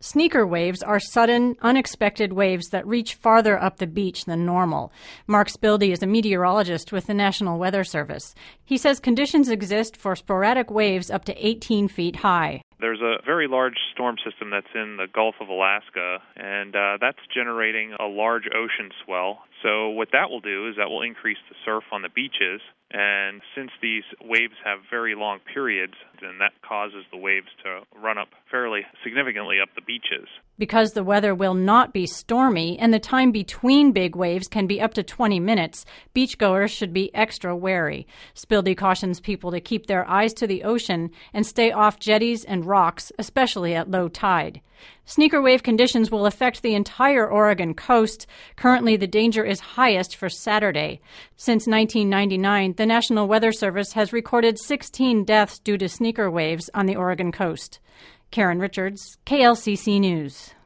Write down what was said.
Sneaker waves are sudden, unexpected waves that reach farther up the beach than normal. Mark Spilde is a meteorologist with the National Weather Service. He says conditions exist for sporadic waves up to 18 feet high. There's a very large storm system that's in the Gulf of Alaska, and that's generating a large ocean swell. So what that will do is that will increase the surf on the beaches, and since these waves have very long periods, then that causes the waves to run up fairly significantly up the beaches. Because the weather will not be stormy and the time between big waves can be up to 20 minutes, beachgoers should be extra wary. Spilde cautions people to keep their eyes to the ocean and stay off jetties and rocks, especially at low tide. Sneaker wave conditions will affect the entire Oregon coast. Currently, the danger is highest for Saturday. Since 1999, the National Weather Service has recorded 16 deaths due to sneaker waves on the Oregon coast. Karen Richards, KLCC News.